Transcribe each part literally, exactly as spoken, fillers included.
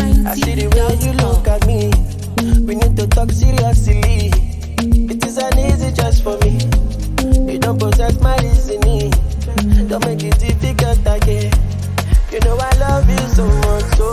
I see the way you look at me. We need to talk seriously. It is an easy choice for me. You don't possess my reasoning. Don't make it difficult again. You know I love you so much, so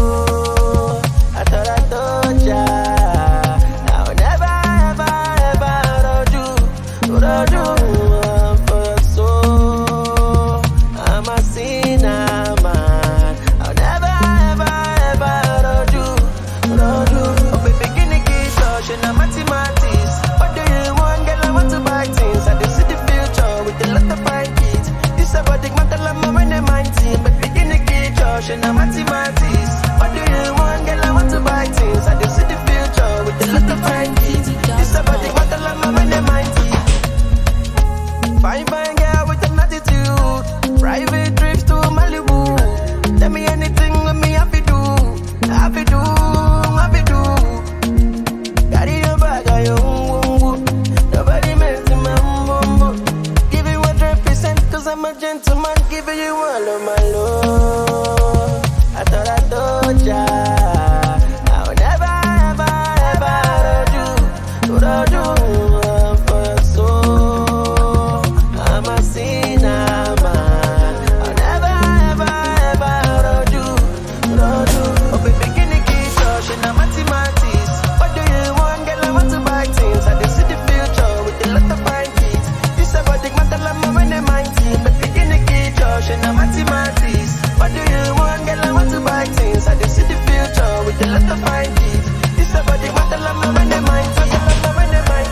I thought I told ya I'll never, ever, ever road you, road you for your soul. I'm a sinner, man. I'll never, ever, ever road you, road you. Oh baby, guinea key, touch and I'm mathematics. What do you want, girl? I want to buy things. I just see the future with a lot of fine kids. This about the matter, I'm a man in my team, but and I'm mathematics. What do you want, girl? I want to buy things. I just see the future with a lot of fine kids. This about the matter, I'm a man in my team. Fine, fine girl with an attitude. Private trips to Malibu. Tell me anything with me, happy do. Happy do, happy do. Carry your bag, I own. Nobody makes my mum. Give you one hundred percent, cause I'm a gentleman. Giving you all of my love. I thought I told ya I'll never, ever, ever do, do for your soul. I'm a sinner, man. I'll never, ever, ever do, do. Oh baby, guinea key, touch and I'm mathematics. What do you want, girl? I want to buy things. I just see the future with a lot of fine kids. This about the matter, I'm a man in my team. But guinea key, touch and I'm mathematics. What do you want, girl? I want to buy things. I just see the future with a lot of fine kids. This about the matter, I'm a man in my team. I'm a man in my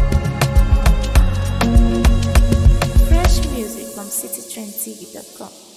Fresh music from city trend t v dot com.